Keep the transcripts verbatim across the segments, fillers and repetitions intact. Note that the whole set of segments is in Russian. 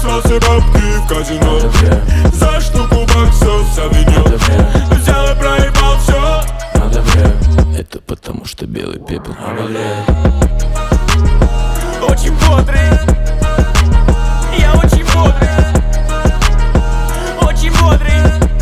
Просрался бабки в казино, за штуку баксов заведет. Взял и проебал все. Это потому что белый пепел обогряет. Очень бодрый, я очень бодрый, очень бодрый,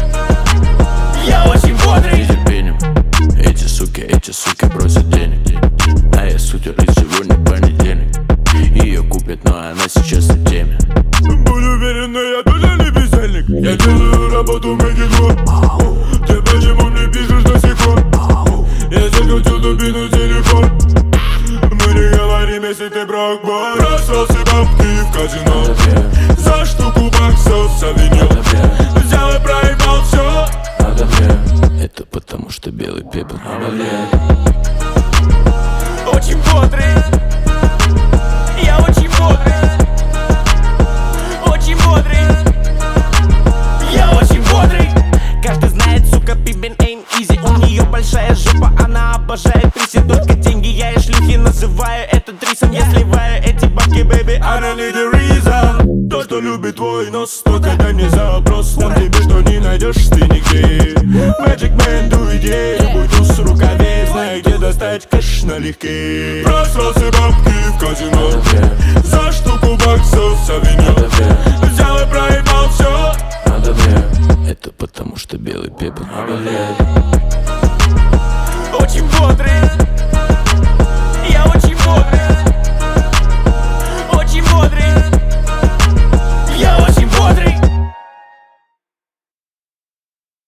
я очень бодрый. Терпением. Эти суки, эти суки просят денег, а я сутер, и сегодня понедельник. Ее купят, но она сейчас в теме. Будь уверен, но я тоже не бездельник. Я делаю работу, make it work. Ты почему мне пишешь до сих пор? Я закрутил дубину телефон. Мы не говорим, если ты брак бой. Просрался бабки в казино, за штуку баксов заведет. Взял и проебал все. Это потому что белый пепел обогряет. Очень бодрый, я очень бодрый, очень бодрый, я очень бодрый. Каждый знает, сука, пибен ain't easy. У нее большая жопа, она обожает приси. Только деньги я и шлюхи называю это трисом. Я сливаю эти бабки, baby, I don't need a reason. Тот, кто любит твой нос, тот, когда не запрос. Там тебе что не найдешь, ты нигде. Magic Man, do идеи. Любой туз в рукаве, знаю, где достать кэш налегке. Просрался бабки в казино, за штуку баксов заведет. Взял и проебал все. Это потому что белый пепел обогряет. Очень бодрый, я очень бодрый.